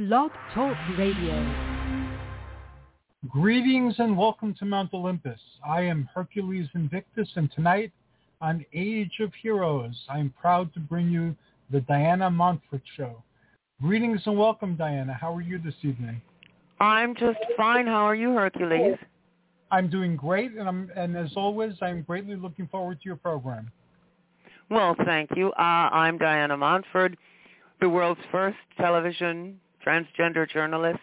Blog Talk Radio. Greetings and welcome to Mount Olympus. I am Hercules Invictus, and tonight on Age of Heroes, I am proud to bring you the Diana Montfort Show. Greetings and welcome, Diana. How are you this evening? I'm just fine. How are you, Hercules? I'm doing great, and as always, I'm greatly looking forward to your program. Well, thank you. I'm Diana Montfort, the world's first television transgender journalist.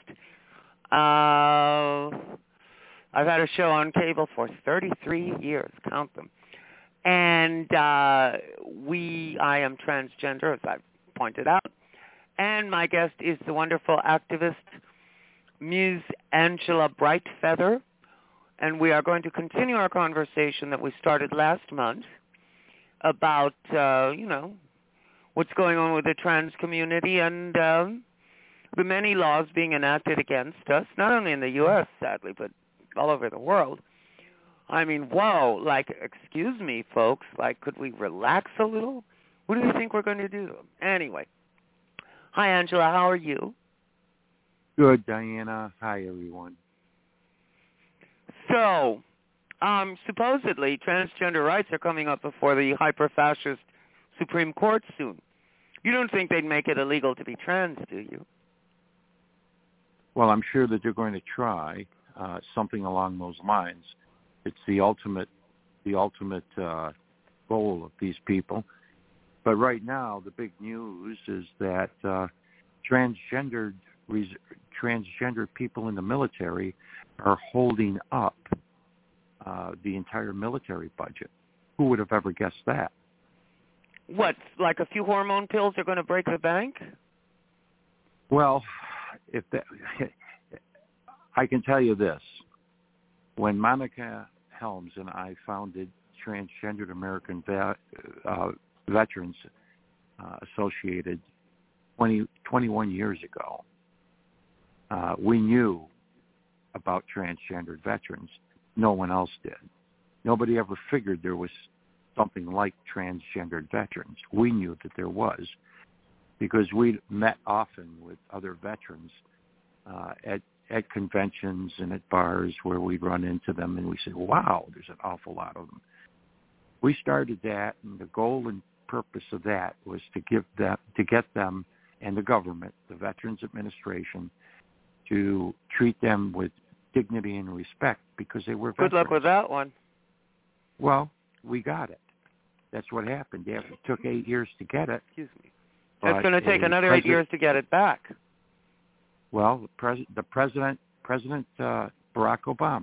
I've had a show on cable for 33 years, count them. And I am transgender, as I've pointed out. And my guest is the wonderful activist, Ms. Angela Brightfeather. And we are going to continue our conversation that we started last month about, what's going on with the trans community and the many laws being enacted against us, not only in the U.S., sadly, but all over the world. I mean, whoa, excuse me, folks, could we relax a little? What do you think we're going to do? Anyway. Hi, Angela, how are you? Good, Diana. Hi, everyone. So, supposedly, transgender rights are coming up before the hyper-fascist Supreme Court soon. You don't think they'd make it illegal to be trans, do you? Well, I'm sure that they're going to try something along those lines. It's the ultimate goal of these people. But right now, the big news is that transgender people in the military are holding up the entire military budget. Who would have ever guessed that? What, like a few hormone pills are going to break the bank? Well, I can tell you this. When Monica Helms and I founded Transgendered American Veterans Associated 21 years ago, we knew about transgendered veterans. No one else did. Nobody ever figured there was something like transgendered veterans. We knew that there was because we met often with other veterans at conventions and at bars where we'd run into them, and we said, wow, there's an awful lot of them. We started that, and the goal and purpose of that was to get them and the government, the Veterans Administration, to treat them with dignity and respect because they were veterans. Good luck with that one. Well, we got it. That's what happened. Yeah, it took 8 years to get it. Excuse me. It's going to take another 8 years to get it back. Well, President Barack Obama,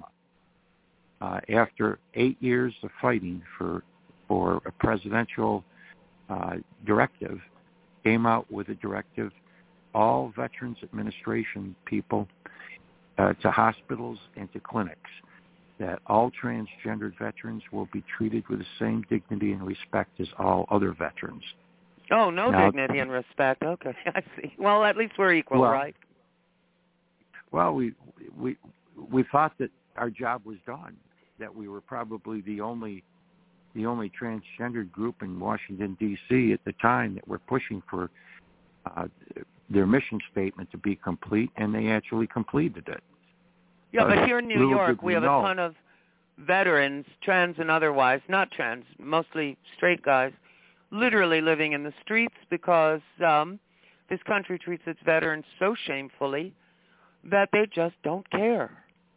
after 8 years of fighting for a presidential directive, came out with a directive, all Veterans Administration people to hospitals and to clinics, that all transgendered veterans will be treated with the same dignity and respect as all other veterans. Oh, no dignity and respect. Okay, I see. Well, at least we're equal, right? Well, we thought that our job was done, that we were probably the only transgendered group in Washington, D.C. at the time that were pushing for their mission statement to be complete, and they actually completed it. Yeah, but here in New York, we have a ton of veterans, trans and otherwise, not trans, mostly straight guys, literally living in the streets because this country treats its veterans so shamefully that they just don't care.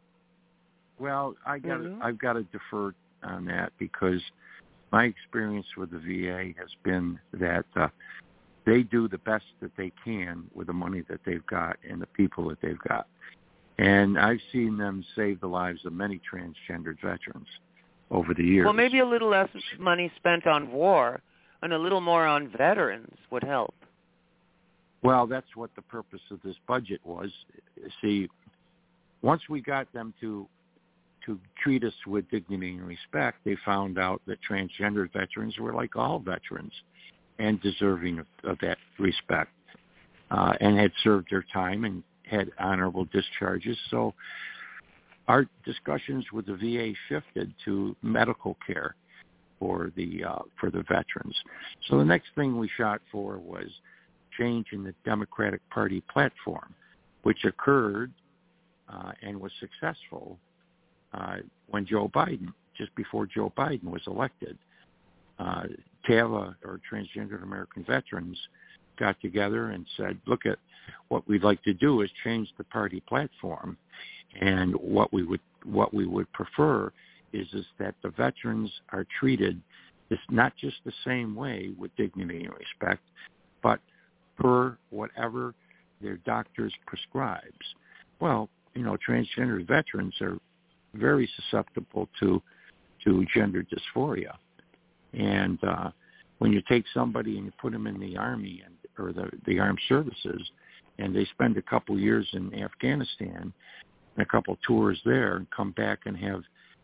Well, I've got to defer on that because my experience with the VA has been that they do the best that they can with the money that they've got and the people that they've got. And I've seen them save the lives of many transgendered veterans over the years. Well, maybe a little less money spent on war and a little more on veterans would help. Well, that's what the purpose of this budget was. See, once we got them to treat us with dignity and respect, they found out that transgendered veterans were like all veterans and deserving of that respect and had served their time and had honorable discharges. So our discussions with the VA shifted to medical care for the veterans. So the next thing we shot for was change in the Democratic Party platform. which occurred and was successful when just before Joe Biden was elected. TAVA, or Transgender American Veterans, got together and said, look, at what we'd like to do is change the party platform, and what we would prefer is that the veterans are treated not just the same way, with dignity and respect, but per whatever their doctors prescribes. Well, transgender veterans are very susceptible to gender dysphoria. And when you take somebody and you put them in the Army or the armed services, and they spend a couple years in Afghanistan, and a couple tours there, and come back and have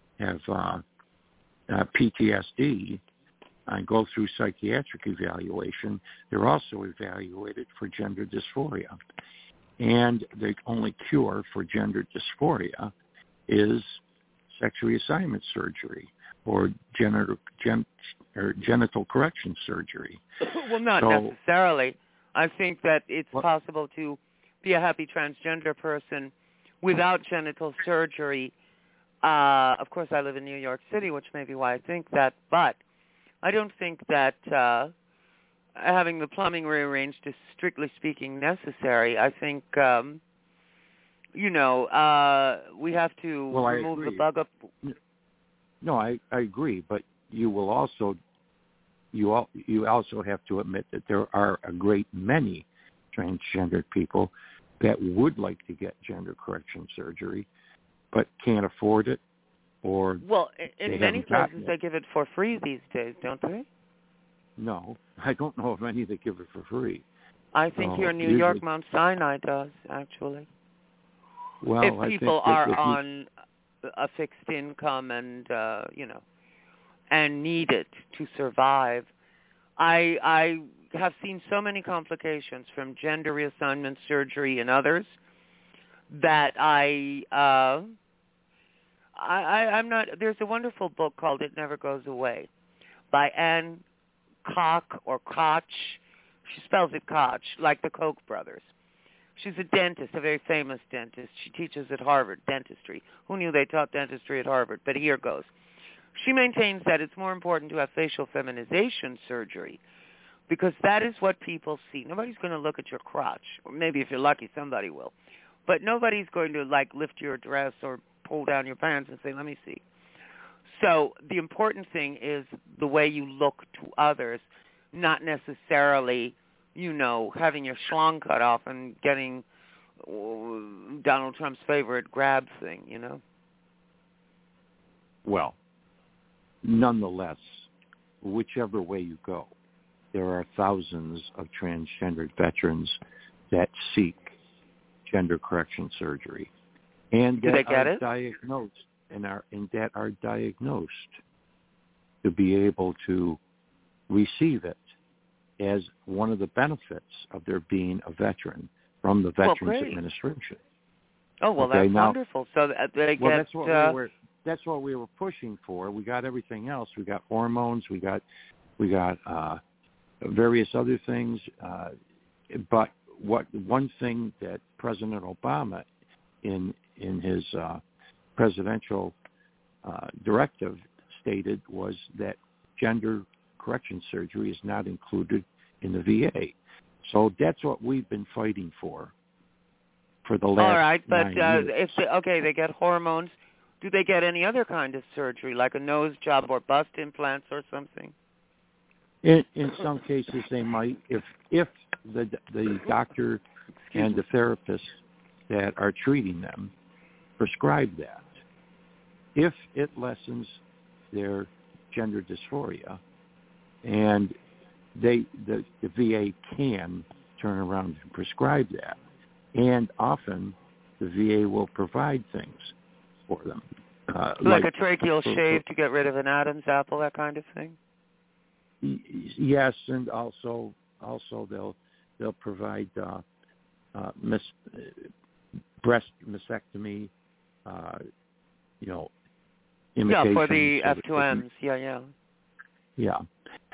PTSD and go through psychiatric evaluation, they're also evaluated for gender dysphoria. And the only cure for gender dysphoria is sexual reassignment surgery or genital correction surgery. Well, not necessarily. I think that it's possible to be a happy transgender person without genital surgery. Of course, I live in New York City, which may be why I think that, but I don't think that having the plumbing rearranged is, strictly speaking, necessary. I think, we have to remove the bug up. No, I agree, but you also have to admit that there are a great many transgendered people that would like to get gender correction surgery, but can't afford it, or in many places they give it for free these days, don't they? No, I don't know of any that give it for free. I think here in New York, Mount Sinai does, actually. Well, if people are on a fixed income and and need it to survive. I have seen so many complications from gender reassignment surgery and others that I'm not. There's a wonderful book called "It Never Goes Away" by Anne Koch or Koch. She spells it Koch, like the Koch brothers. She's a dentist, a very famous dentist. She teaches at Harvard, dentistry. Who knew they taught dentistry at Harvard? But here goes. She maintains that it's more important to have facial feminization surgery because that is what people see. Nobody's going to look at your crotch. Or maybe if you're lucky, somebody will. But nobody's going to, lift your dress or pull down your pants and say, let me see. So the important thing is the way you look to others, not necessarily, having your schlong cut off and getting Donald Trump's favorite grab thing, Well, nonetheless, whichever way you go, there are thousands of transgendered veterans that seek gender correction surgery and that are diagnosed that are diagnosed to be able to receive it as one of the benefits of their being a veteran from the Veterans Administration. Oh, well, that's wonderful. So they get... That's what we were pushing for. We got everything else. We got hormones. We got various other things. But one thing that President Obama, in his presidential directive, stated was that gender correction surgery is not included in the VA. So that's what we've been fighting for the last 9 years. All right, but they get hormones. Do they get any other kind of surgery, like a nose job or bust implants or something? In some cases, they might, if the doctor and the therapist that are treating them prescribe that. If it lessens their gender dysphoria, and the VA can turn around and prescribe that, and often the VA will provide things for them, like a tracheal shave to get rid of an Adam's apple, that kind of thing. Yes, and also they'll provide breast mastectomy, imitations. Yeah, for the F2Ms. Yeah.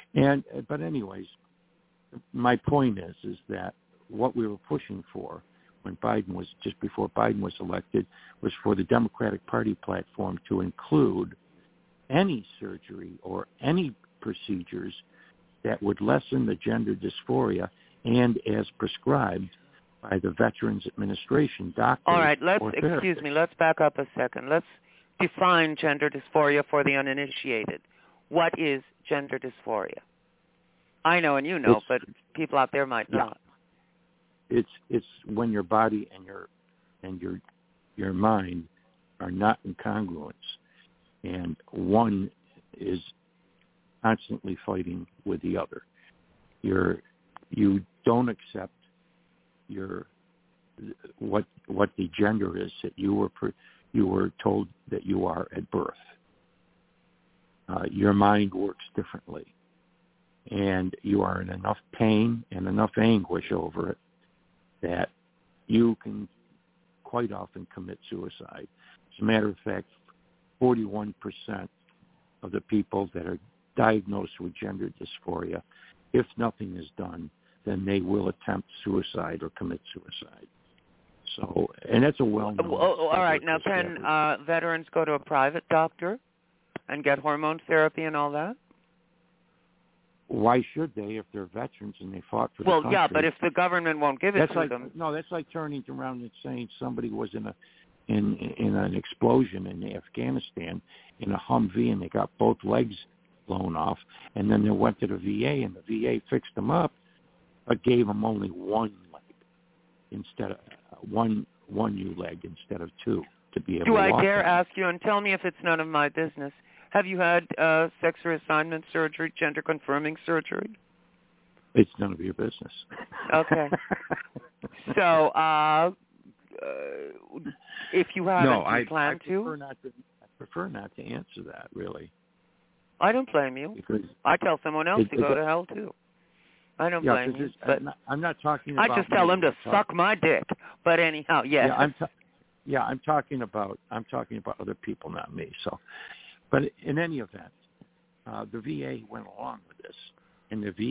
But anyways, my point is that what we were pushing for when just before Biden was elected, was for the Democratic Party platform to include any surgery or any procedures that would lessen the gender dysphoria and as prescribed by the Veterans Administration, doctors. All right, let's back up a second. Let's define gender dysphoria for the uninitiated. What is gender dysphoria? I know and you know, but people out there might not. It's when your body and your mind are not in congruence, and one is constantly fighting with the other. You don't accept what the gender is that you were told that you are at birth. Your mind works differently, and you are in enough pain and enough anguish over it that you can quite often commit suicide. As a matter of fact, 41% of the people that are diagnosed with gender dysphoria, if nothing is done, then they will attempt suicide or commit suicide. So, and that's a well-known. All right. Now, can veterans go to a private doctor and get hormone therapy and all that? Why should they if they're veterans and they fought for the country? Well, yeah, but if the government won't give it to them. No, that's like turning around and saying somebody was in an explosion in Afghanistan in a Humvee and they got both legs blown off, and then they went to the VA and the VA fixed them up, but gave them only one leg instead of one new leg instead of two to be able to walk. Do I dare ask you, and tell me if it's none of my business, have you had sex reassignment surgery, gender-confirming surgery? It's none of your business. Okay. So, if you haven't, do you plan to? I prefer not to answer that, really. I don't blame you. Because I tell someone else to go to hell, too. I don't blame you. But I'm not talking about... I just tell them to suck my dick. But anyhow, yes. I'm talking about other people, not me. So, but in any event, the VA went along with this, and the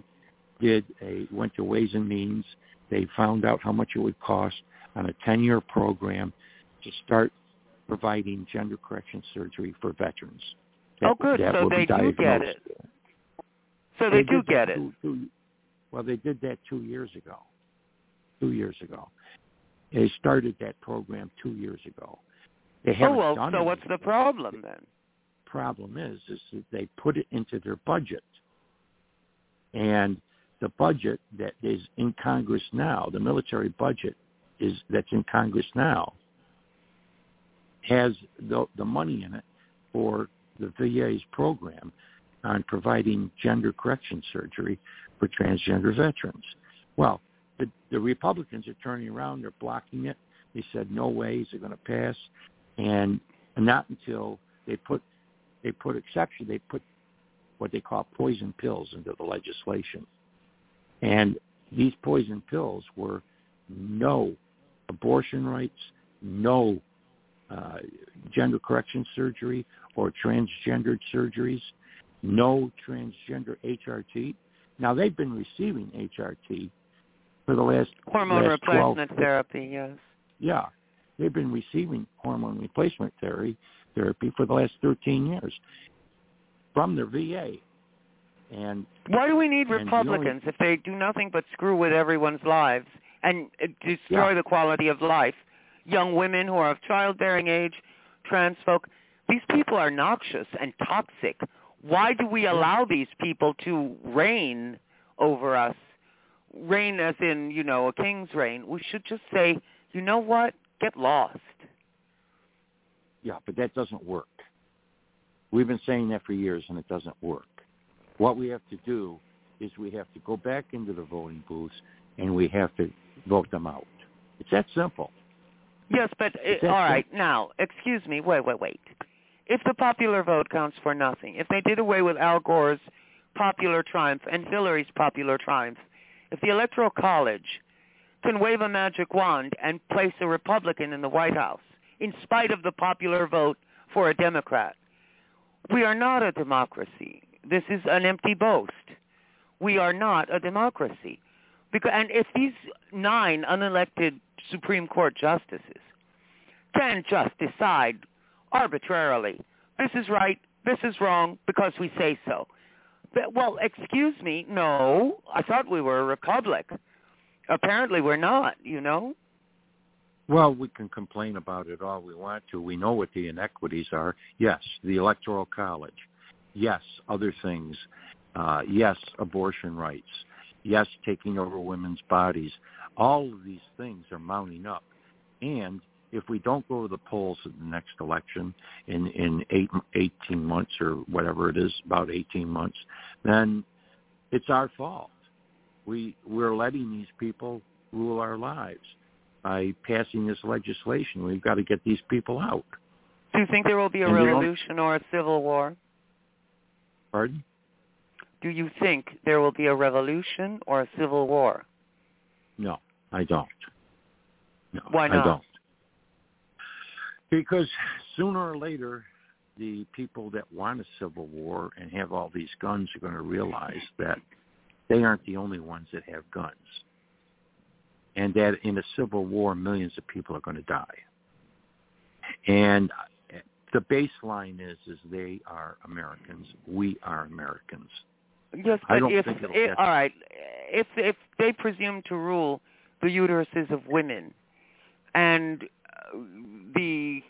VA went to Ways and Means. They found out how much it would cost on a 10-year program to start providing gender correction surgery for veterans. Good. So they do get it. So they do get it. Well, they did that 2 years ago. 2 years ago. They started that program 2 years ago. They haven't done so anything. What's the problem then? Problem is that they put it into their budget. And the budget that is in Congress now, the military budget that's in Congress now, has the money in it for the VA's program on providing gender correction surgery for transgender veterans. Well, the Republicans are turning around, they're blocking it. They said no ways they're going to pass, and not until they put what they call poison pills into the legislation. And these poison pills were no abortion rights, no gender correction surgery or transgendered surgeries, no transgender HRT. Now, they've been receiving HRT for the last hormone replacement therapy, yes. Yeah, they've been receiving hormone replacement therapy for the last 13 years from their VA. And why do we need Republicans if they do nothing but screw with everyone's lives and destroy the quality of life? Young women who are of childbearing age, trans folk, these people are noxious and toxic. Why do we allow these people to reign over us? Reign as in, a king's reign. We should just say, you know what? Get lost. Yeah, but that doesn't work. We've been saying that for years, and it doesn't work. What we have to do is we have to go back into the voting booths, and we have to vote them out. It's that simple. Yes, but, all right, now, excuse me, wait. If the popular vote counts for nothing, if they did away with Al Gore's popular triumph and Hillary's popular triumph, if the Electoral College can wave a magic wand and place a Republican in the White House, in spite of the popular vote for a Democrat, we are not a democracy. This is an empty boast. We are not a democracy. And if these 9 unelected Supreme Court justices can just decide arbitrarily, this is right, this is wrong, because we say so. But, well, excuse me, no, I thought we were a republic. Apparently we're not, you know? Well, we can complain about it all we want to. We know what the inequities are. Yes, the Electoral College. Yes, other things. Yes, abortion rights. Yes, taking over women's bodies. All of these things are mounting up. And if we don't go to the polls at the next election in 18 months or whatever it is, about 18 months, then it's our fault. We're letting these people rule our lives. By passing this legislation, we've got to get these people out. Do you think there will be a revolution or a civil war? Pardon? Do you think there will be a revolution or a civil war? No, I don't. No, why not? I don't. Because sooner or later, the people that want a civil war and have all these guns are going to realize that they aren't the only ones that have guns. And that in a civil war, millions of people are going to die. And the baseline is they are Americans. We are Americans. Yes, but all right, if they presume to rule the uteruses of women and the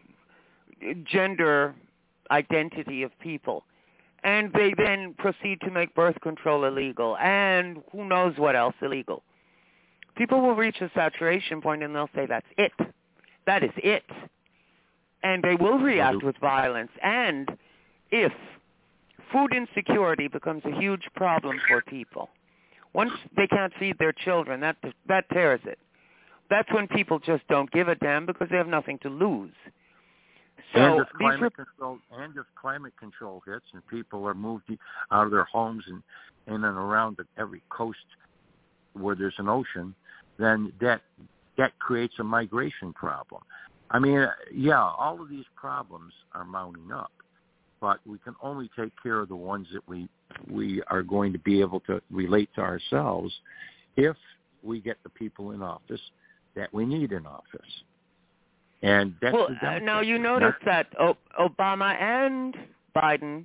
gender identity of people, and they then proceed to make birth control illegal and who knows what else illegal, people will reach a saturation point and they'll say, that's it. That is it. And they will react with violence. And if food insecurity becomes a huge problem for people, once they can't feed their children, that tears it. That's when people just don't give a damn because they have nothing to lose. So and if climate control hits and people are moved out of their homes and in and around every coast where there's an ocean, then that creates a migration problem. I mean, yeah, all of these problems are mounting up, but we can only take care of the ones that we are going to be able to relate to ourselves if we get the people in office that we need in office. And that's the Democrats. Now you notice that Obama and Biden,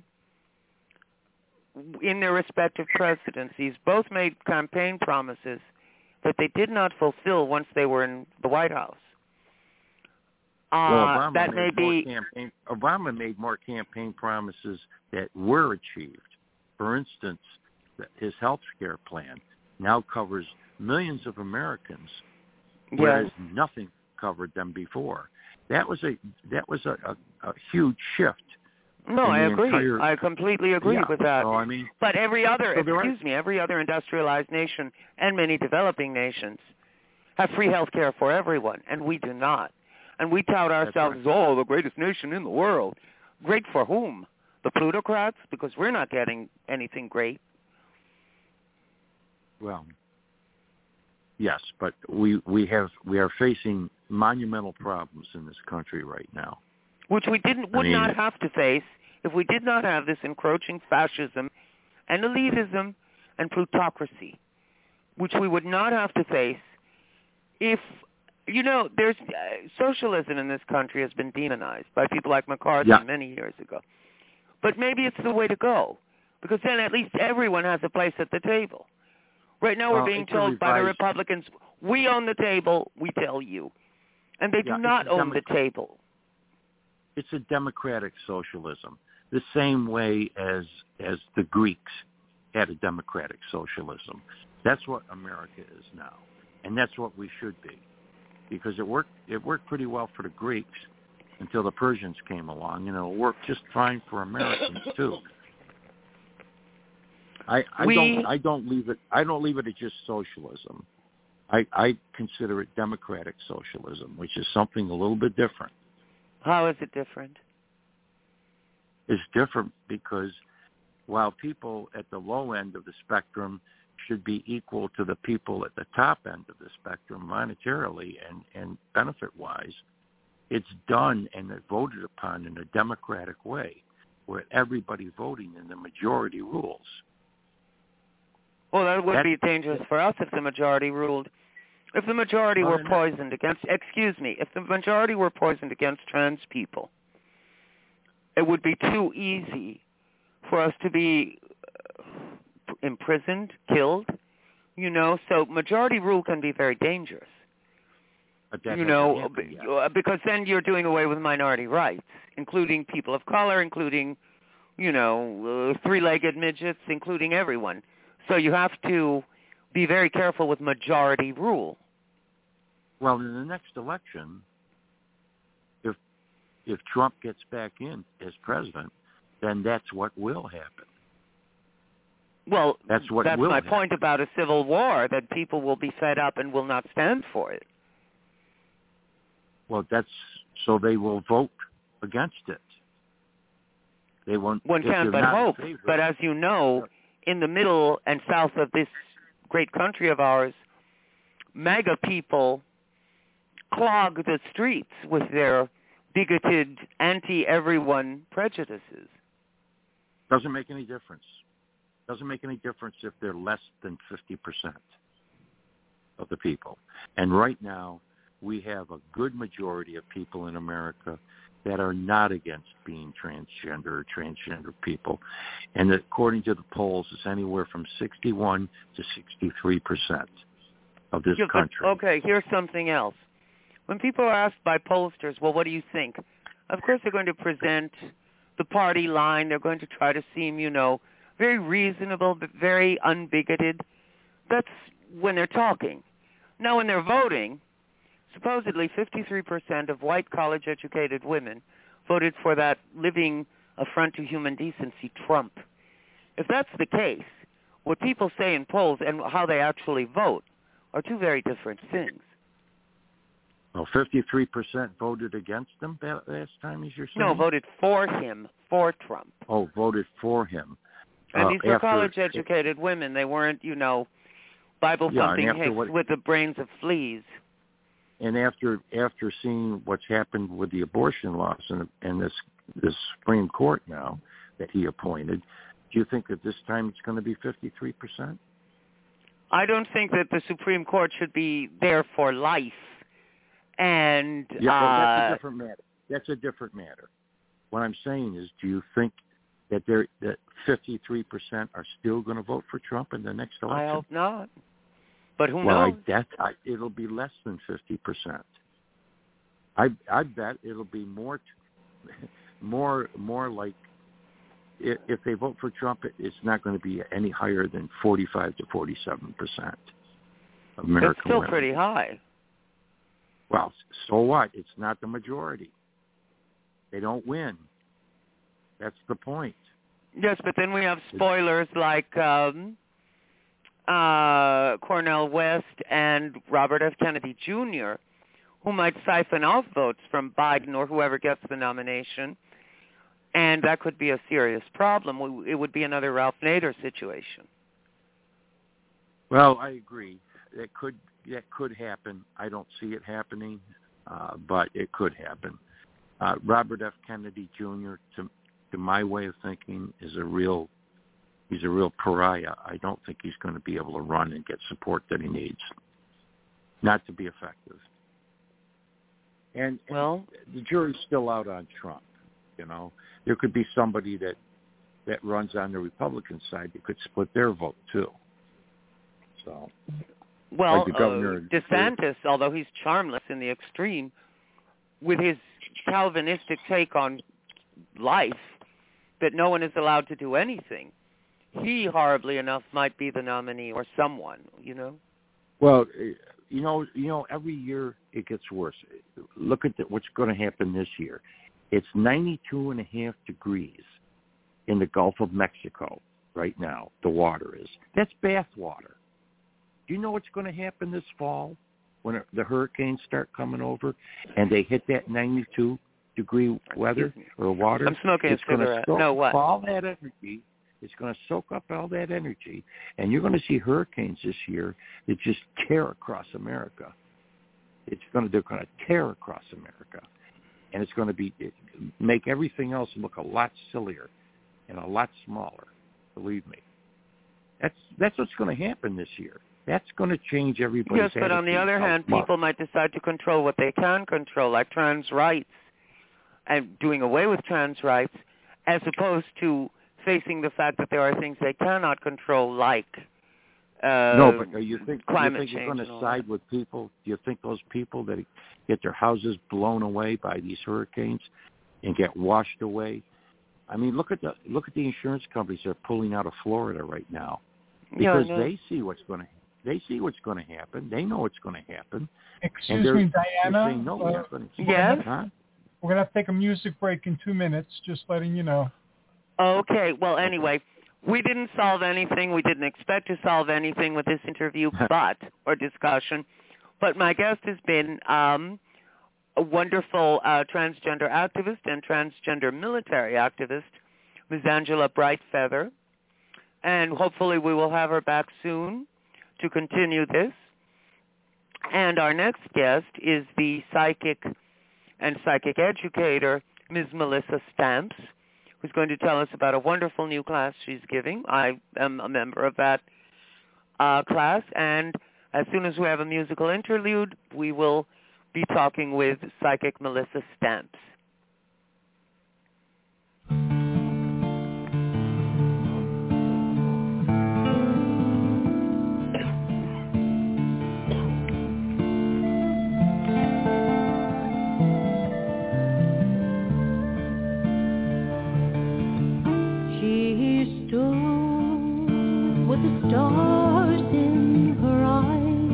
in their respective presidencies, both made campaign promises that they did not fulfill once they were in the White House. Obama made more campaign promises that were achieved. For instance, his health care plan now covers millions of Americans, whereas nothing covered them before. That was a huge shift. No, I agree. I completely agree with that. So, I mean, but every other industrialized nation and many developing nations have free health care for everyone, and we do not. And we tout ourselves as, the greatest nation in the world. Great for whom? The plutocrats? Because we're not getting anything great. Well, yes, but we are facing monumental problems in this country right now, which we would not have to face if we did not have this encroaching fascism and elitism and plutocracy, which we would not have to face if, there's socialism in this country has been demonized by people like McCarthy many years ago. But maybe it's the way to go, because then at least everyone has a place at the table. Right now we're being told by the Republicans, we own the table, we tell you. And they do not own the table. It's a democratic socialism, the same way as the Greeks had a democratic socialism. That's what America is now, and that's what we should be, because it worked pretty well for the Greeks until the Persians came along, and it'll work just fine for Americans too. I don't leave it at just socialism. I consider it democratic socialism, which is something a little bit different. How is it different? It's different because while people at the low end of the spectrum should be equal to the people at the top end of the spectrum monetarily and benefit-wise, it's done and voted upon in a democratic way where everybody voting in the majority rules. Well, that would be dangerous for us if the majority ruled If the majority were poisoned against, if the majority were poisoned against trans people, it would be too easy for us to be imprisoned, killed, so majority rule can be very dangerous. Because then you're doing away with minority rights, including people of color, including, three-legged midgets, including everyone. So you have to be very careful with majority rule. Well, in the next election, if Trump gets back in as president, then that's what will happen. Well, that's my point about a civil war, that people will be fed up and will not stand for it. Well, so they will vote against it. They won't. One can't but hope. But as you know, in the middle and south of this great country of ours, MAGA people clog the streets with their bigoted, anti-everyone prejudices. Doesn't make any difference. Doesn't make any difference if they're less than 50% of the people. And right now, we have a good majority of people in America that are not against being transgender or transgender people. And according to the polls, it's anywhere from 61 to 63% of this country. Okay, here's something else. When people are asked by pollsters, well, what do you think? Of course, they're going to present the party line. They're going to try to seem, very reasonable, but very unbigoted. That's when they're talking. Now, when they're voting, supposedly 53% of white college-educated women voted for that living affront to human decency Trump. If that's the case, what people say in polls and how they actually vote are two very different things. Well, 53% voted against him last time, as you're saying? No, voted for him, for Trump. Oh, voted for him. And these were college-educated women. They weren't, Bible-thumping hicks with the brains of fleas. And after seeing what's happened with the abortion laws and this Supreme Court now that he appointed, do you think that this time it's going to be 53%? I don't think that the Supreme Court should be there for life. And that's a different matter. That's a different matter. What I'm saying is, do you think that 53% are still going to vote for Trump in the next election? I hope not. But who knows? It'll be less than 50%. I bet it'll be more like if they vote for Trump, it's not going to be any higher than 45 to 47% of American That's still women. Pretty high. Well, so what? It's not the majority. They don't win. That's the point. Yes, but then we have spoilers like Cornel West and Robert F. Kennedy Jr., who might siphon off votes from Biden or whoever gets the nomination, and that could be a serious problem. It would be another Ralph Nader situation. Well, I agree. That could happen. I don't see it happening, but it could happen. Robert F. Kennedy Jr., to my way of thinking, he's a real pariah. I don't think he's going to be able to run and get support that he needs, not to be effective. And the jury's still out on Trump. There could be somebody that runs on the Republican side that could split their vote too. So, well, like the governor DeSantis, although he's charmless in the extreme, with his Calvinistic take on life, that no one is allowed to do anything, he, horribly enough, might be the nominee or someone, Well, every year it gets worse. Look at what's going to happen this year. It's 92.5 degrees in the Gulf of Mexico right now, the water is. That's bath water. Do you know what's going to happen this fall when the hurricanes start coming over and they hit that 92-degree weather or water? I'm smoking a cigarette. No, what? All that energy. It's going to soak up all that energy, and you're going to see hurricanes this year that just tear across America. They're going to tear across America, and it's going to make everything else look a lot sillier and a lot smaller. Believe me. That's what's going to happen this year. That's going to change everybody's Yes, but on the other hand, much. people might decide to control what they can control, like trans rights, and doing away with trans rights, as opposed to facing the fact that there are things they cannot control, like no, but you think climate you're change. going to side with people? Do you think those people that get their houses blown away by these hurricanes and get washed away? I mean, look at the insurance companies that are pulling out of Florida right now because they see what's going to happen. They know it's going to happen. Excuse me, Diana. Saying, no, yes. We're going to have to take a music break in 2 minutes. Just letting you know. Okay. Well, anyway, we didn't solve anything. We didn't expect to solve anything with this interview, or discussion. But my guest has been a wonderful transgender activist and transgender military activist, Ms. Angela Brightfeather. And hopefully we will have her back soon to continue this. And our next guest is the psychic and psychic educator, Ms. Melissa Stamps, who's going to tell us about a wonderful new class she's giving. I am a member of that class, and as soon as we have a musical interlude, we will be talking with psychic Melissa Stamps. Stars in her eyes,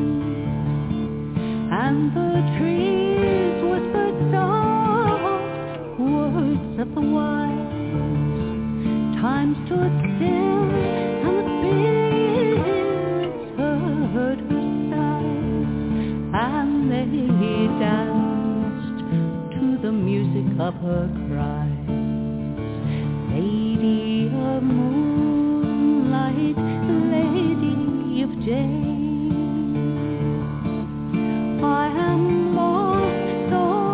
and the trees whispered soft words of the wise. Time stood still, and the spirits heard her sighs, and they danced to the music of her cries. Lady of moonlight, lady of day, I am lost,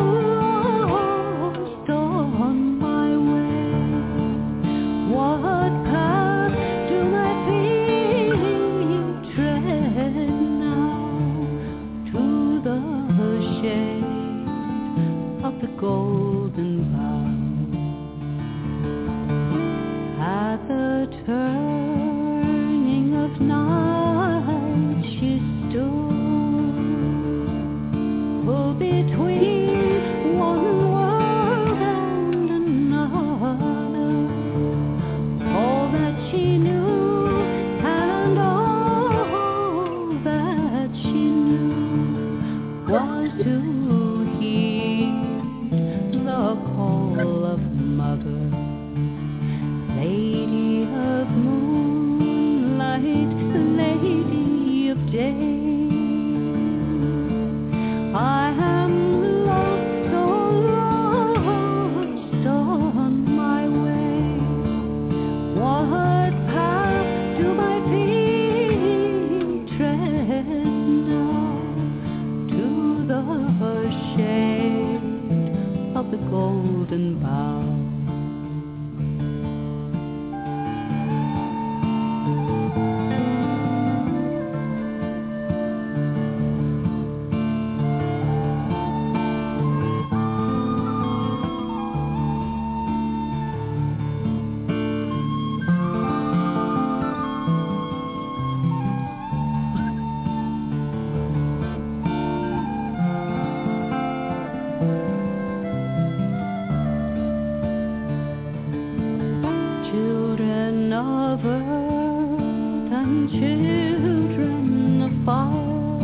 so lost on my way. What path do my feet tread now? To the shade of the golden bough. At the turning of night she stood, pulled between one world and another. All that she knew and all that she knew was to heed the call of mother. Lady of moonlight, lady of day, I am lost, so lost on my way. What path do my feet tread now? To the shade of the golden bough. Children of earth and children of fire,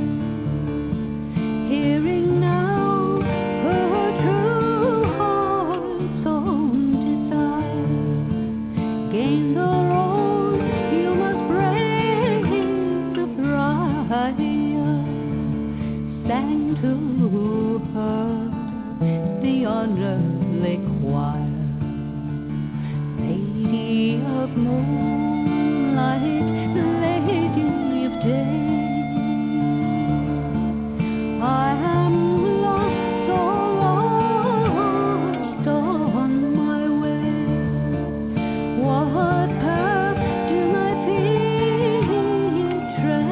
hearing now her true heart's own desire. Gain the road you must break the briar, sang to her the honorly choir. Lady of moonlight, lady of day, I am lost, so lost on my way. What path do my feet tread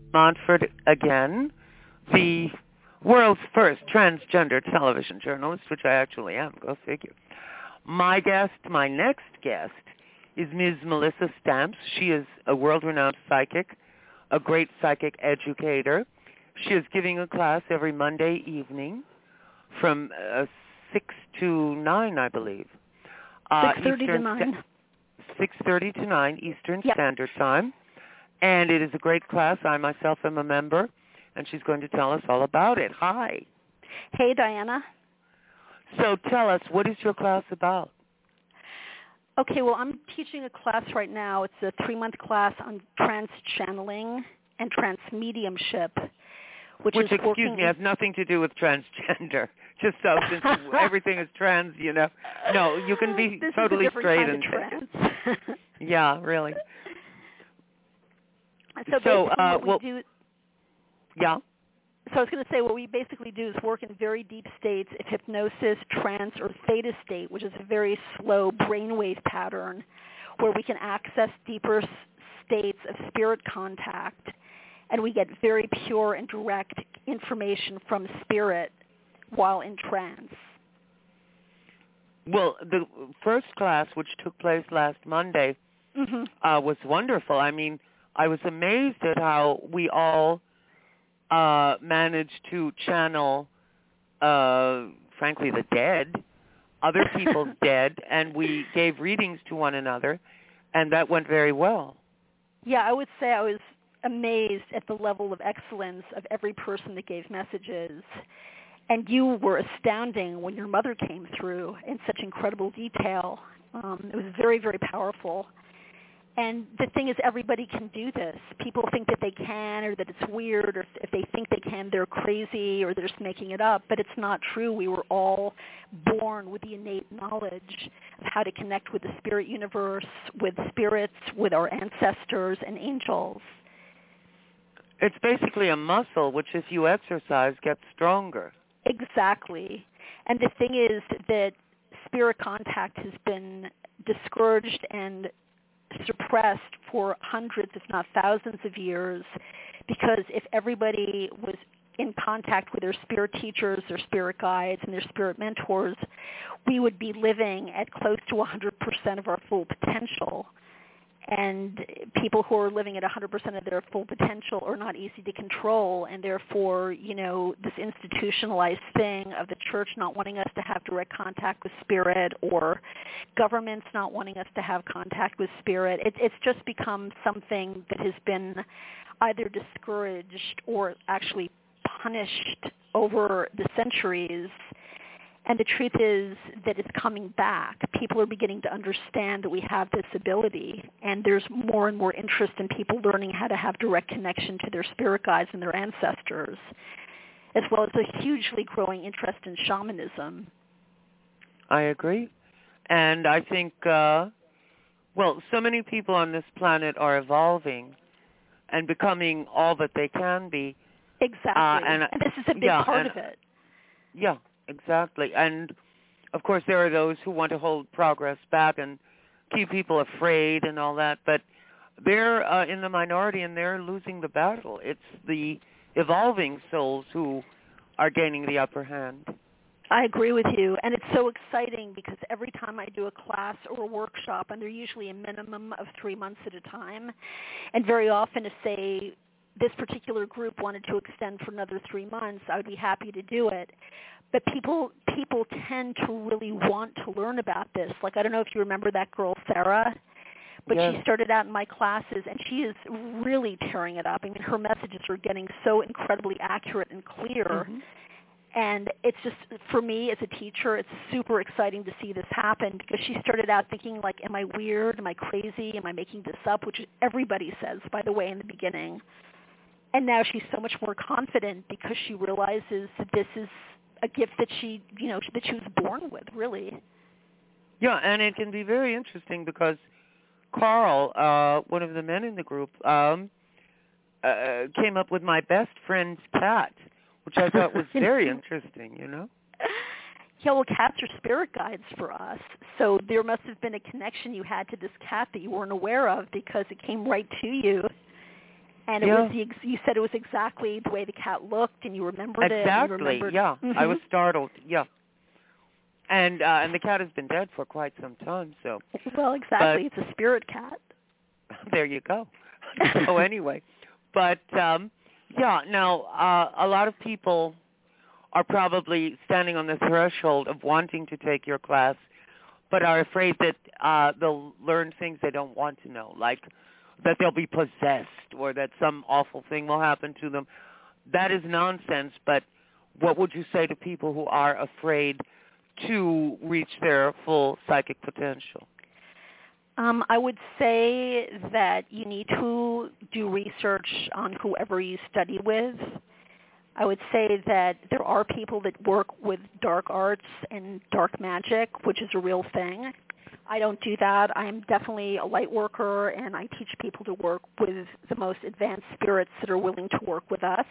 Montfort again, the world's first transgender television journalist, which I actually am, go figure. My next guest, is Ms. Melissa Stamps. She is a world-renowned psychic, a great psychic educator. She is giving a class every Monday evening from 6 to 9, I believe. 6:30 to 9. 6:30 to 9 Eastern Standard Time. And it is a great class. I myself am a member, and she's going to tell us all about it. Hi. Hey, Diana. So tell us, what is your class about? Okay, well, I'm teaching a class right now. It's a 3-month class on trans-channeling and trans-mediumship, which is excuse me, has nothing to do with transgender. Just so, since everything is trans, you know. No, you can be this totally is a straight kind and of trans. Yeah, really. So what we do. Yeah. So I was going to say what we basically do is work in very deep states of hypnosis, trance, or theta state, which is a very slow brainwave pattern where we can access deeper states of spirit contact, and we get very pure and direct information from spirit while in trance. Well, the first class, which took place last Monday, was wonderful. I mean, I was amazed at how we all managed to channel, frankly, the dead, other people's dead, and we gave readings to one another, and that went very well. Yeah, I would say I was amazed at the level of excellence of every person that gave messages. And you were astounding when your mother came through in such incredible detail. It was very, very powerful. And the thing is, everybody can do this. People think that they can, or that it's weird, or if they think they can, they're crazy, or they're just making it up. But it's not true. We were all born with the innate knowledge of how to connect with the spirit universe, with spirits, with our ancestors and angels. It's basically a muscle, which if you exercise, gets stronger. Exactly. And the thing is that spirit contact has been discouraged and suppressed for hundreds, if not thousands of years, because if everybody was in contact with their spirit teachers, their spirit guides, and their spirit mentors, we would be living at close to 100% of our full potential. And people who are living at 100% of their full potential are not easy to control, and therefore, you know, this institutionalized thing of the church not wanting us to have direct contact with spirit, or governments not wanting us to have contact with spirit, it's just become something that has been either discouraged or actually punished over the centuries. And the truth is that it's coming back. People are beginning to understand that we have this ability, and there's more and more interest in people learning how to have direct connection to their spirit guides and their ancestors, as well as a hugely growing interest in shamanism. I agree. And I think, so many people on this planet are evolving and becoming all that they can be. Exactly. And this is a big part of it. Yeah. Exactly. And, of course, there are those who want to hold progress back and keep people afraid and all that, but they're in the minority and they're losing the battle. It's the evolving souls who are gaining the upper hand. I agree with you, and it's so exciting because every time I do a class or a workshop, and they're usually a minimum of 3 months at a time, and very often if, say, this particular group wanted to extend for another 3 months, I would be happy to do it. But people tend to really want to learn about this. Like, I don't know if you remember that girl, Sarah, but she started out in my classes, and she is really tearing it up. I mean, her messages are getting so incredibly accurate and clear. And it's just, for me as a teacher, it's super exciting to see this happen because she started out thinking, like, am I weird? Am I crazy? Am I making this up? Which everybody says, by the way, in the beginning. And now she's so much more confident because she realizes that this is a gift that she was born with, really. Yeah, and it can be very interesting because Carl, one of the men in the group, came up with my best friend's cat, which I thought was very interesting, you know? Yeah, well, cats are spirit guides for us. So there must have been a connection you had to this cat that you weren't aware of because it came right to you. And it was you said it was exactly the way the cat looked, and you remembered it. Exactly, yeah. Mm-hmm. I was startled, yeah. And the cat has been dead for quite some time, so. Well, exactly. It's a spirit cat. There you go. So anyway, but now a lot of people are probably standing on the threshold of wanting to take your class, but are afraid that they'll learn things they don't want to know, like that they'll be possessed or that some awful thing will happen to them. That is nonsense, but what would you say to people who are afraid to reach their full psychic potential? I would say that you need to do research on whoever you study with. I would say that there are people that work with dark arts and dark magic, which is a real thing. I don't do that. I'm definitely a light worker, and I teach people to work with the most advanced spirits that are willing to work with us.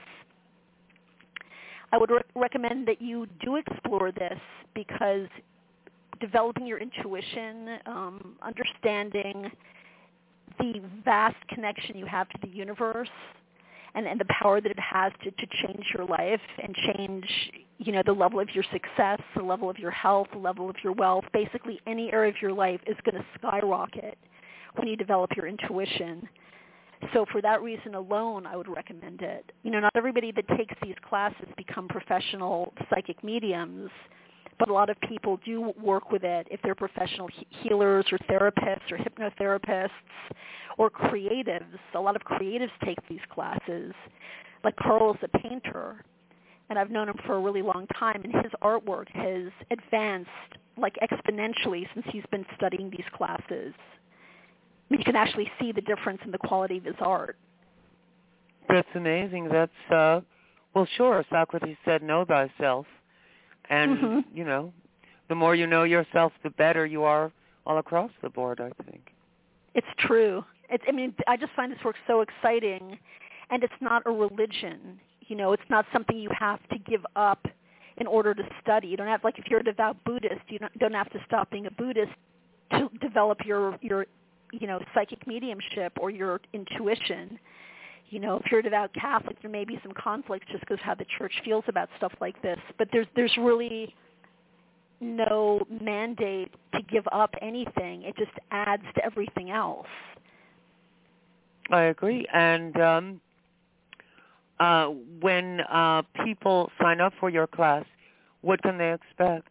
I would recommend that you do explore this because developing your intuition, understanding the vast connection you have to the universe, and the power that it has to change your life and change, the level of your success, the level of your health, the level of your wealth. Basically, any area of your life is going to skyrocket when you develop your intuition. So for that reason alone, I would recommend it. Not everybody that takes these classes become professional psychic mediums, but a lot of people do work with it if they're professional healers or therapists or hypnotherapists or creatives. A lot of creatives take these classes. Like Carl is a painter, and I've known him for a really long time, and his artwork has advanced like exponentially since he's been studying these classes. I mean, you can actually see the difference in the quality of his art. That's amazing. That's, well, sure, Socrates said, know thyself. And, the more you know yourself, the better you are all across the board, I think. It's true. I just find this work so exciting, and it's not a religion. It's not something you have to give up in order to study. You don't have, if you're a devout Buddhist, you don't have to stop being a Buddhist to develop your psychic mediumship or your intuition. If you're a devout Catholic, there may be some conflicts just because of how the church feels about stuff like this. But there's really no mandate to give up anything. It just adds to everything else. I agree. And when people sign up for your class, what can they expect?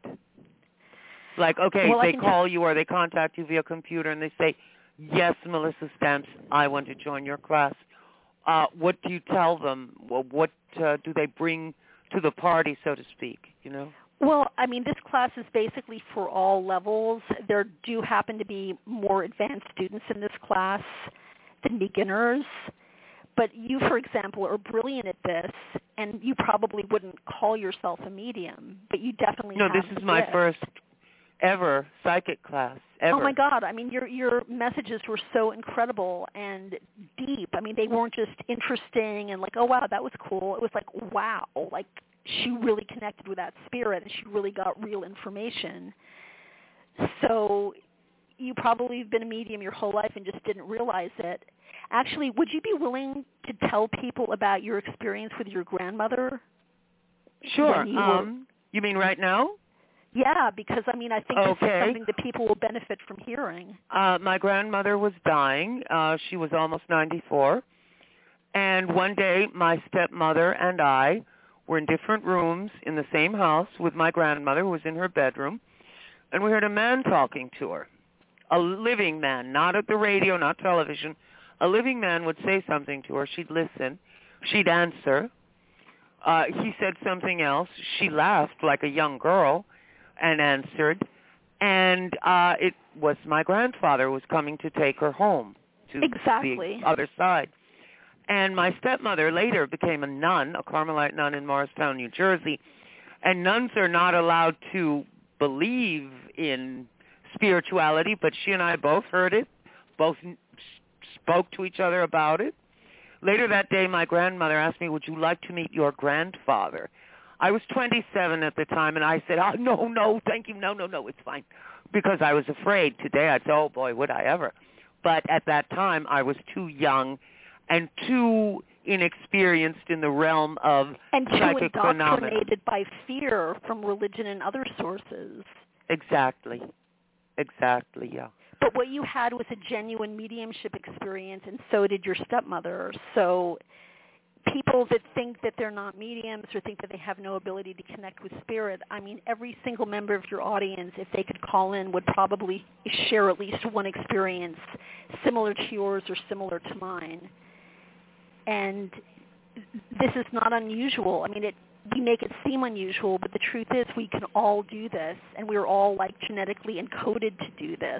They call you or they contact you via computer and they say, yes, Melissa Stamps, I want to join your class. What do you tell them? What do they bring to the party, so to speak, Well, this class is basically for all levels. There do happen to be more advanced students in this class than beginners. But you, for example, are brilliant at this, and you probably wouldn't call yourself a medium, but you definitely have this is my first ever psychic class, ever. Oh, my God. Your messages were so incredible and deep. They weren't just interesting and oh, wow, that was cool. It was wow, she really connected with that spirit and she really got real information. So you probably have been a medium your whole life and just didn't realize it. Actually, would you be willing to tell people about your experience with your grandmother? Sure. You mean right now? Yeah, because, I think this is something that people will benefit from hearing. My grandmother was dying. She was almost 94. And one day, my stepmother and I were in different rooms in the same house with my grandmother, who was in her bedroom, and we heard a man talking to her, a living man, not at the radio, not television. A living man would say something to her. She'd listen. She'd answer. He said something else. She laughed like a young girl and answered, and it was my grandfather who was coming to take her home to the other side. And my stepmother later became a nun, a Carmelite nun in Morristown, New Jersey, and nuns are not allowed to believe in spirituality, but she and I both heard it, both spoke to each other about it. Later that day, my grandmother asked me, would you like to meet your grandfather? I was 27 at the time, and I said, oh, no, thank you, no, it's fine, because I was afraid. Today I'd say, oh, boy, would I ever. But at that time, I was too young and too inexperienced in the realm of and too psychic phenomena. indoctrinated by fear from religion and other sources. Exactly, yeah. But what you had was a genuine mediumship experience, and so did your stepmother. So people that think that they're not mediums or think that they have no ability to connect with spirit, I mean, every single member of your audience, if they could call in, would probably share at least one experience similar to yours or similar to mine. And this is not unusual. I mean, we make it seem unusual, but the truth is we can all do this, and we're all like genetically encoded to do this.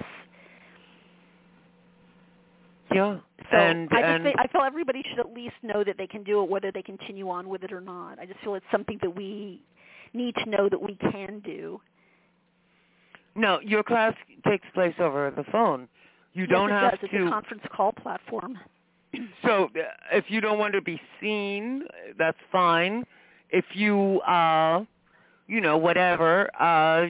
Yeah. So and I feel everybody should at least know that they can do it, whether they continue on with it or not. I just feel it's something that we need to know that we can do. No, your class takes place over the phone. You don't have to. It's a conference call platform. So if you don't want to be seen, that's fine. If you, whatever, I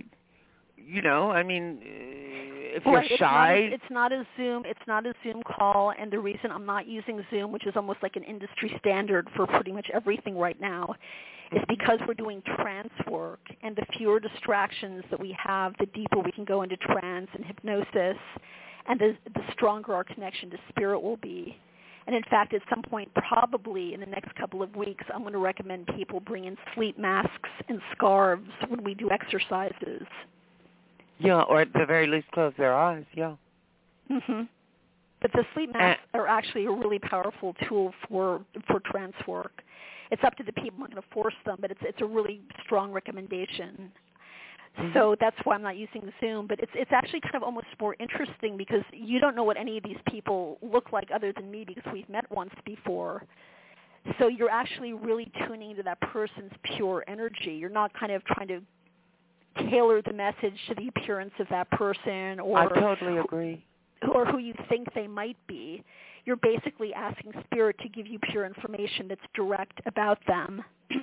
mean, if you're shy. It's not a Zoom call, and the reason I'm not using Zoom, which is almost like an industry standard for pretty much everything right now, is because we're doing trance work, and the fewer distractions that we have, the deeper we can go into trance and hypnosis, and the stronger our connection to spirit will be. And in fact, at some point, probably in the next couple of weeks, I'm going to recommend people bring in sleep masks and scarves when we do exercises. Yeah, or at the very least close their eyes, yeah. Mhm. But the sleep masks are actually a really powerful tool for trance work. It's up to the people. I'm not going to force them, but it's a really strong recommendation. Mm-hmm. So that's why I'm not using Zoom. But it's actually kind of almost more interesting because you don't know what any of these people look like other than me because we've met once before. So you're actually really tuning into that person's pure energy. You're not kind of trying to tailor the message to the appearance of that person or I totally agree. Or who you think they might be. You're basically asking spirit to give you pure information that's direct about them.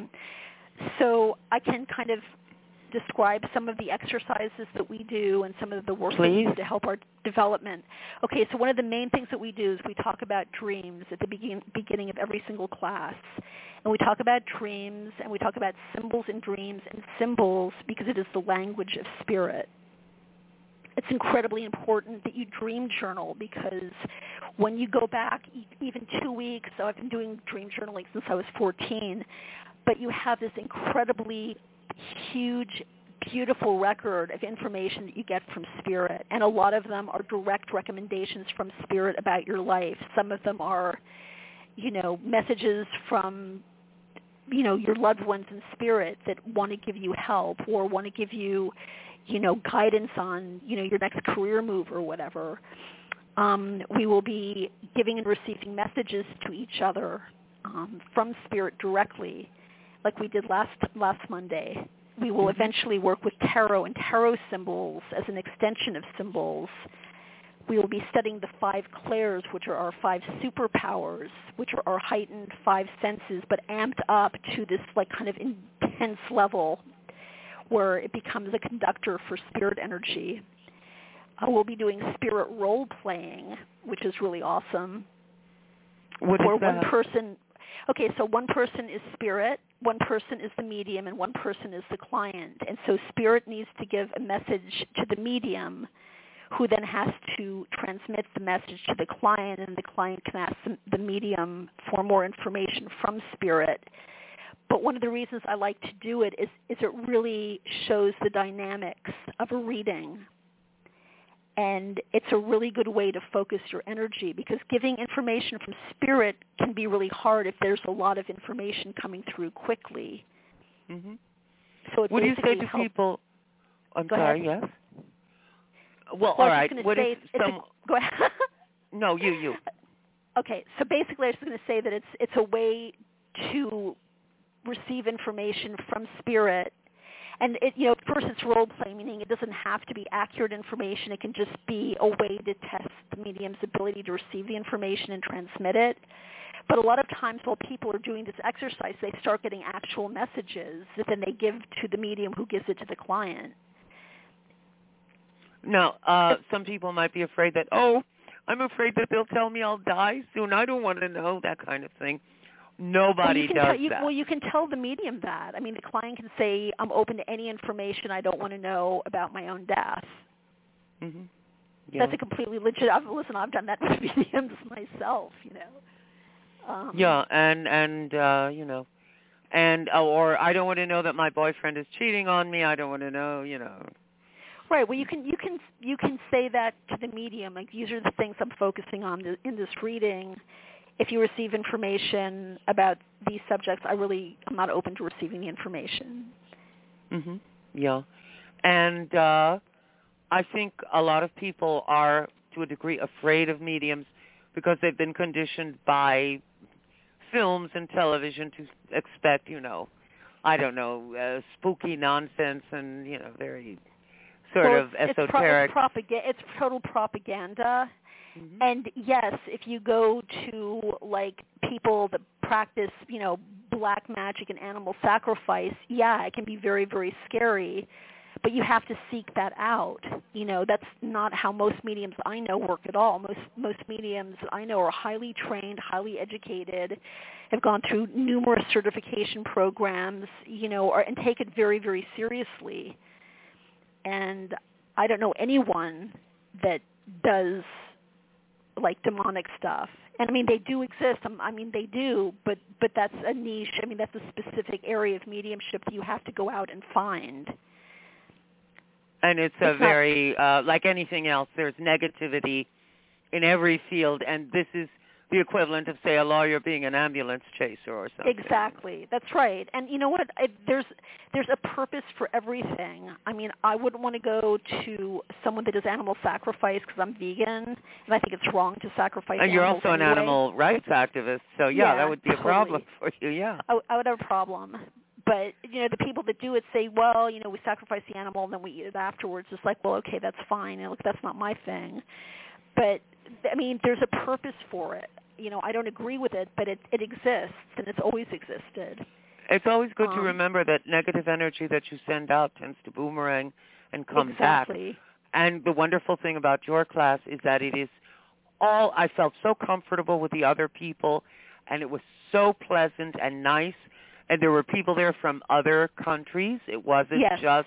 So I can kind of describe some of the exercises that we do and some of the work that we do to help our development. Okay, so one of the main things that we do is we talk about dreams at the beginning of every single class. And we talk about dreams, and we talk about symbols in dreams and symbols because it is the language of spirit. It's incredibly important that you dream journal because when you go back even 2 weeks, so I've been doing dream journaling since I was 14, but you have this incredibly huge, beautiful record of information that you get from spirit. And a lot of them are direct recommendations from spirit about your life. Some of them are, messages from your loved ones in spirit that want to give you help or want to give you, guidance on, your next career move or whatever. We will be giving and receiving messages to each other from spirit directly, like we did last Monday. We will eventually work with tarot and tarot symbols as an extension of symbols. We will be studying the 5 clairs, which are our 5 superpowers, which are our heightened 5 senses, but amped up to this kind of intense level where it becomes a conductor for spirit energy. We'll be doing spirit role-playing, which is really awesome. What is that? One person... Okay, so one person is spirit, one person is the medium, and one person is the client. And so spirit needs to give a message to the medium, who then has to transmit the message to the client, and the client can ask the medium for more information from spirit. But one of the reasons I like to do it is it really shows the dynamics of a reading. And it's a really good way to focus your energy because giving information from spirit can be really hard if there's a lot of information coming through quickly. Mm-hmm. So what do you say to people? I'm sorry, yes? Well, all right. What is go ahead. No, you. Okay, so basically I was going to say that it's a way to receive information from spirit. And first it's role play, meaning it doesn't have to be accurate information. It can just be a way to test the medium's ability to receive the information and transmit it. But a lot of times while people are doing this exercise, they start getting actual messages that then they give to the medium who gives it to the client. Now, some people might be afraid that, I'm afraid that they'll tell me I'll die soon. I don't want to know, that kind of thing. Nobody does that. Well, you can tell the medium that. I mean, the client can say, I'm open to any information. I don't want to know about my own death. Mm-hmm. Yeah. That's a completely legit. I've done that with mediums myself, yeah, and you know, and or I don't want to know that my boyfriend is cheating on me. I don't want to know, Right. Well, you can say that to the medium. Like, these are the things I'm focusing on in this reading. If you receive information about these subjects, I'm not open to receiving the information. Mhm. Yeah, and I think a lot of people are, to a degree, afraid of mediums because they've been conditioned by films and television to expect, I don't know, spooky nonsense and, very sort of esoteric. It's total propaganda. Mm-hmm. And yes, if you go to people that practice, black magic and animal sacrifice, yeah, it can be very, very scary. But you have to seek that out. That's not how most mediums I know work at all. Most mediums I know are highly trained, highly educated, have gone through numerous certification programs, and take it very, very seriously. And I don't know anyone that does demonic stuff. And I mean, they do exist. They do, but that's a niche. That's a specific area of mediumship that you have to go out and find. And it's very, like anything else, there's negativity in every field, and this is the equivalent of, say, a lawyer being an ambulance chaser or something. Exactly. That's right. And you know what? There's a purpose for everything. I wouldn't want to go to someone that does animal sacrifice because I'm vegan, and I think it's wrong to sacrifice animals. And you're also an animal rights activist, so yeah, that would be totally. A problem for you, yeah. I would have a problem. But, the people that do it say, well, we sacrifice the animal and then we eat it afterwards. It's like, well, okay, that's fine. And look, that's not my thing. But, there's a purpose for it. I don't agree with it, but it exists, and it's always existed. It's always good to remember that negative energy that you send out tends to boomerang and come back. And the wonderful thing about your class is that it is I felt so comfortable with the other people, and it was so pleasant and nice. And there were people there from other countries. It wasn't just,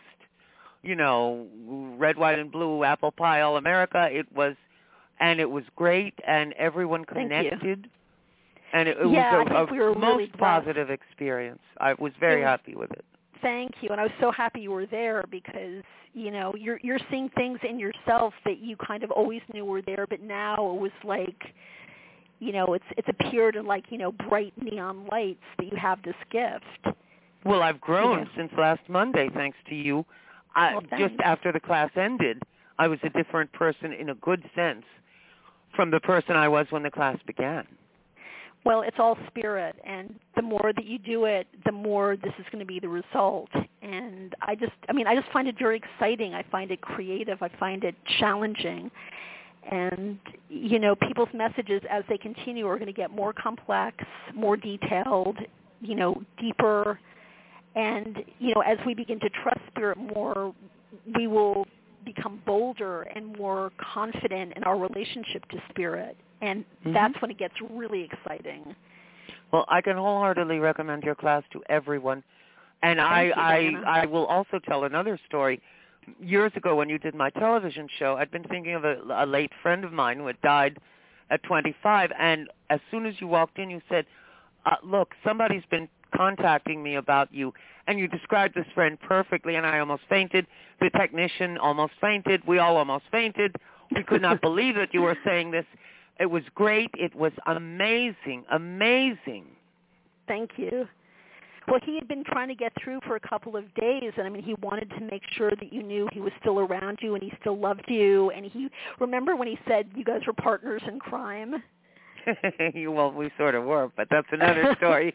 red, white, and blue, apple pie, all America. It was great, and everyone connected. And it was a most really positive experience. I was very happy with it. Thank you, and I was so happy you were there because, you're seeing things in yourself that you kind of always knew were there, but now it was like, it's appeared in bright neon lights that you have this gift. Well, I've grown since last Monday, thanks to you. Just after the class ended, I was a different person in a good sense from the person I was when the class began. Well, it's all spirit, and the more that you do it, the more this is going to be the result. And I just find it very exciting. I find it creative. I find it challenging. And, people's messages as they continue are going to get more complex, more detailed, deeper. And, as we begin to trust spirit more, we will become bolder and more confident in our relationship to spirit. And that's when it gets really exciting. Well, I can wholeheartedly recommend your class to everyone. And I will also tell another story. Years ago when you did my television show, I'd been thinking of a late friend of mine who had died at 25. And as soon as you walked in, you said, look, somebody's been contacting me about you. And you described this friend perfectly, and I almost fainted. The technician almost fainted. We all almost fainted. We could not believe that you were saying this. It was great. It was amazing, amazing. Thank you. Well, he had been trying to get through for a couple of days, and he wanted to make sure that you knew he was still around you and he still loved you. And remember when he said you guys were partners in crime? Well, we sort of were, but that's another story.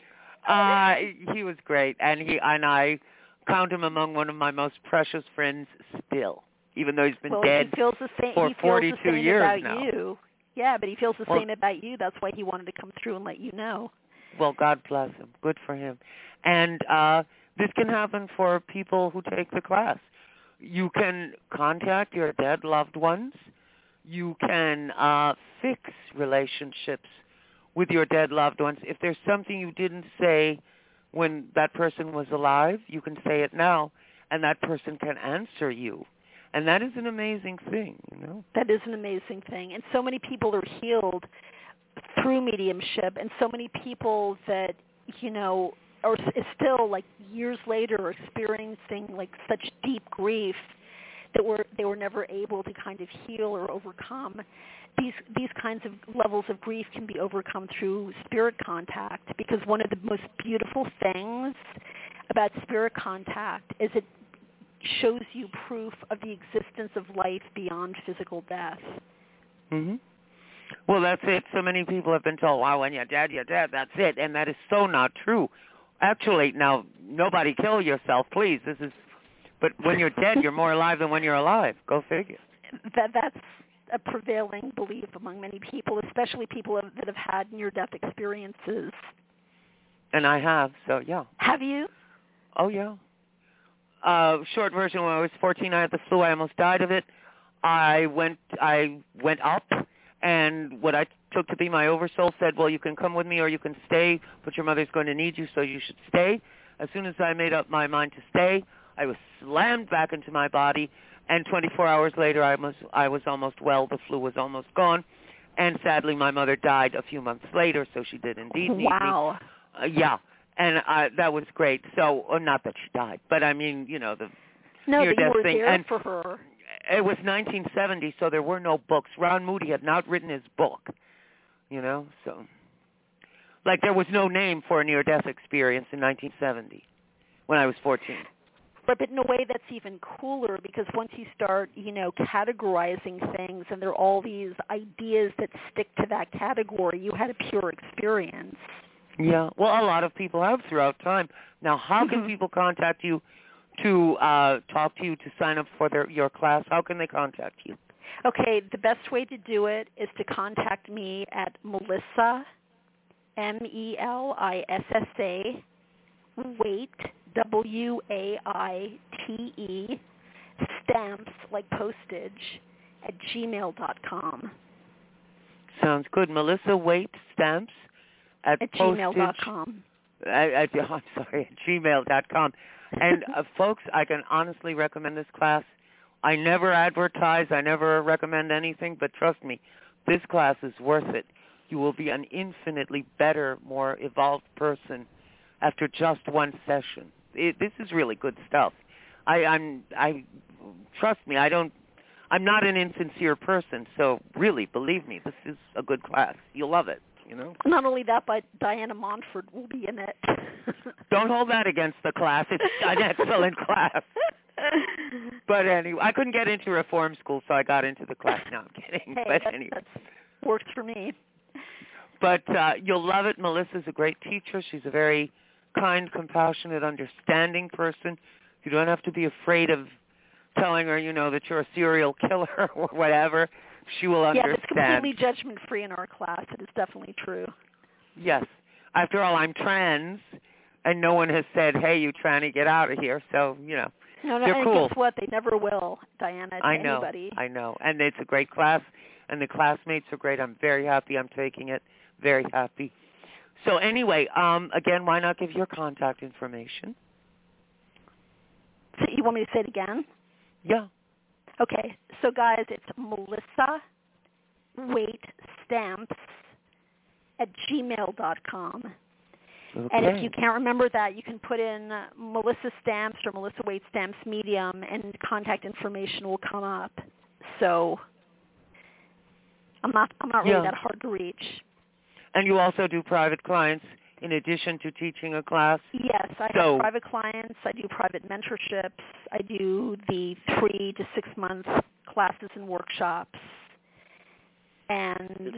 He was great, and I count him among one of my most precious friends still, even though he's been dead for 42 years now. You. Yeah, but he feels the same about you. That's why he wanted to come through and let you know. Well, God bless him. Good for him. And this can happen for people who take the class. You can contact your dead loved ones. You can fix relationships with your dead loved ones. If there's something you didn't say when that person was alive, you can say it now, and that person can answer you. And that is an amazing thing, you know. That is an amazing thing. And so many people are healed through mediumship, and so many people that, you know, are still, like, years later are experiencing, like, such deep grief that they were never able to kind of heal or overcome. These kinds of levels of grief can be overcome through spirit contact, because one of the most beautiful things about spirit contact is it shows you proof of the existence of life beyond physical death. Mm-hmm. Well, that's it. So many people have been told, wow, when you're dead, that's it. And that is so not true. Actually, now, nobody kill yourself, please. But when you're dead, you're more alive than when you're alive. Go figure. That's a prevailing belief among many people, especially people that have had near-death experiences. And I have, so yeah. Have you? Oh, yeah. Short version, when I was 14, I had the flu. I almost died of it. I went up, and what I took to be my oversoul said, well, you can come with me or you can stay, but your mother's going to need you, so you should stay. As soon as I made up my mind to stay, I was slammed back into my body, and 24 hours later, I was almost well. The flu was almost gone, and sadly, my mother died a few months later, so she did indeed need me. Wow. Yeah, and that was great. So, not that she died, but I mean, you know, the near-death thing. There for her. It was 1970, so there were no books. Ron Moody had not written his book, you know, so. Like, there was no name for a near-death experience in 1970 when I was 14. But in a way that's even cooler, because once you start, you know, categorizing things and there are all these ideas that stick to that category, you had a pure experience. Yeah, well, a lot of people have throughout time. Now, how can people contact you to talk to you, to sign up for your class? How can they contact you? Okay, the best way to do it is to contact me at Melissa, Melissa, Waite, WAITE, stamps, like postage, at gmail.com. Sounds good. Melissa Waite, stamps, at gmail.com. I'm sorry, at gmail.com. And folks, I can honestly recommend this class. I never advertise. I never recommend anything, but trust me, this class is worth it. You will be an infinitely better, more evolved person after just one session. This is really good stuff. Trust me, I'm not an insincere person, so really, believe me, this is a good class. You'll love it, you know? Not only that, but Diana Montfort will be in it. Don't hold that against the class. It's an excellent class. But anyway, I couldn't get into reform school, so I got into the class. No, I'm kidding. Hey, but anyway. That works for me. But you'll love it. Melissa's a great teacher. She's a very kind, compassionate, understanding person. You don't have to be afraid of telling her, you know, that you're a serial killer or whatever. She will understand. Yeah, it's completely judgment-free in our class. It is definitely true. Yes. After all, I'm trans, and no one has said, hey, you tranny, get out of here. So, you know, they're cool. And guess what? They never will, Diana, to anybody. I know. And it's a great class, and the classmates are great. I'm very happy I'm taking it. Very happy. So anyway, again, why not give your contact information? So you want me to say it again? Yeah. Okay. So, guys, it's Melissa Waite Stamps at gmail.com. Okay. And if you can't remember that, you can put in Melissa Stamps or Melissa Waite Stamps Medium, and contact information will come up. So I'm not really that hard to reach. And you also do private clients in addition to teaching a class? Yes, I have private clients. I do private mentorships. I do the 3 to 6 month classes and workshops. And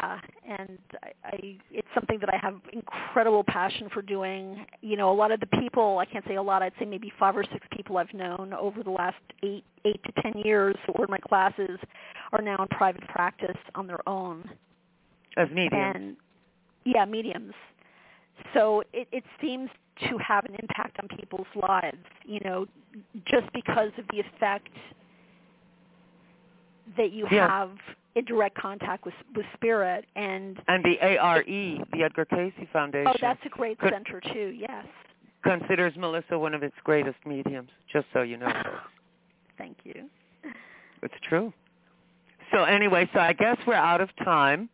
it's something that I have incredible passion for doing. You know, a lot of the people, I can't say a lot, I'd say maybe 5 or 6 people I've known over the last 8 to 10 years who were in my classes are now in private practice on their own. As mediums. And, mediums. So it seems to have an impact on people's lives, you know, just because of the effect that you have in direct contact with spirit. And the ARE, the Edgar Cayce Foundation. Oh, that's a great center too, yes. Considers Melissa one of its greatest mediums, just so you know, folks. Thank you. It's true. So anyway, I guess we're out of time.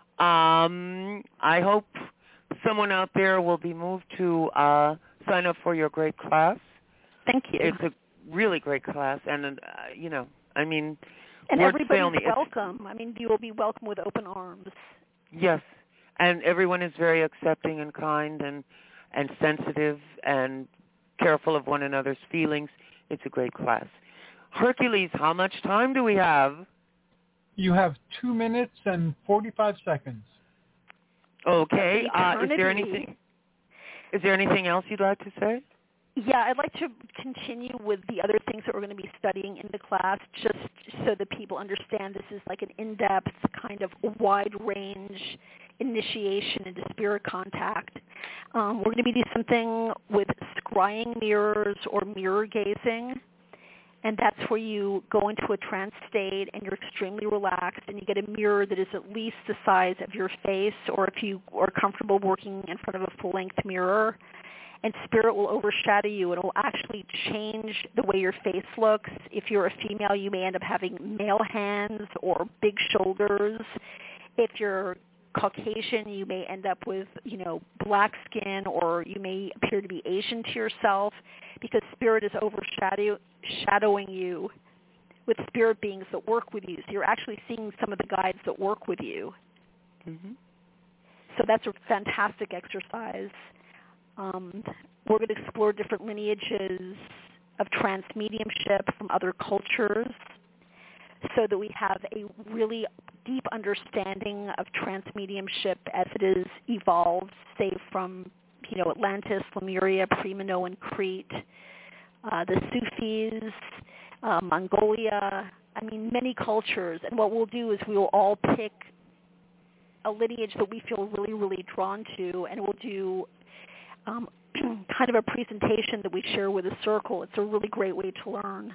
I hope someone out there will be moved to sign up for your great class. Thank you. It's a really great class, and and everybody's welcome. You will be welcome with open arms. Yes, and everyone is very accepting and kind and sensitive and careful of one another's feelings. It's a great class. Hercules, how much time do we have? You have 2 minutes and 45 seconds. Okay. Is there anything else you'd like to say? Yeah, I'd like to continue with the other things that we're going to be studying in the class, just so that people understand this is like an in-depth kind of wide-range initiation into spirit contact. We're going to be doing something with scrying mirrors or mirror gazing, and that's where you go into a trance state and you're extremely relaxed and you get a mirror that is at least the size of your face, or if you are comfortable working in front of a full-length mirror, and spirit will overshadow you. It will actually change the way your face looks. If you're a female, you may end up having male hands or big shoulders. If you're Caucasian, you may end up with, black skin, or you may appear to be Asian to yourself, because spirit is overshadowing you with spirit beings that work with you. So you're actually seeing some of the guides that work with you. Mm-hmm. So that's a fantastic exercise. We're going to explore different lineages of trance mediumship from other cultures, so that we have a really deep understanding of trance mediumship as it is evolved, say from Atlantis, Lemuria, pre-Minoan Crete, the Sufis, Mongolia. Many cultures. And what we'll do is we will all pick a lineage that we feel really, really drawn to, and we'll do kind of a presentation that we share with a circle. It's a really great way to learn.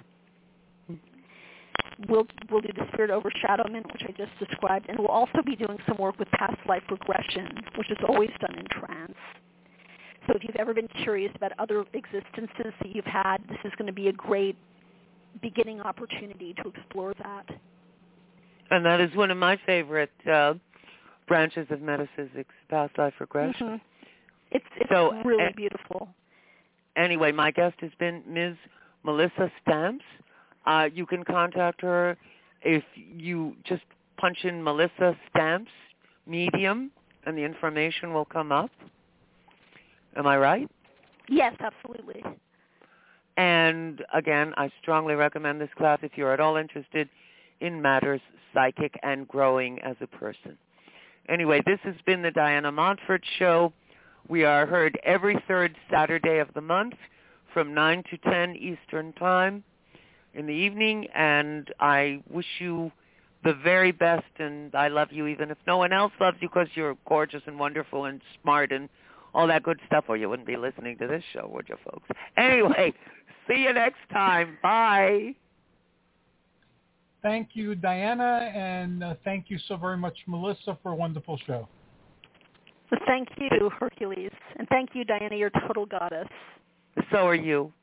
We'll do the spirit overshadowment, which I just described, and we'll also be doing some work with past life regression, which is always done in trance. So if you've ever been curious about other existences that you've had, this is going to be a great beginning opportunity to explore that. And that is one of my favorite branches of metaphysics, past life regression. Mm-hmm. It's really beautiful. Anyway, my guest has been Ms. Melissa Stamps. You can contact her if you just punch in Melissa Stamps Medium, and the information will come up. Am I right? Yes, absolutely. And again, I strongly recommend this class if you're at all interested in matters psychic and growing as a person. Anyway, this has been the Diana Montfort Show. We are heard every third Saturday of the month from 9 to 10 Eastern Time in the evening, and I wish you the very best, and I love you even if no one else loves you, because you're gorgeous and wonderful and smart and all that good stuff, or you wouldn't be listening to this show, would you, folks? Anyway, see you next time. Bye. Thank you, Diana, and thank you so very much, Melissa, for a wonderful show. Thank you, Hercules, and thank you, Diana, you're a total goddess. So are you.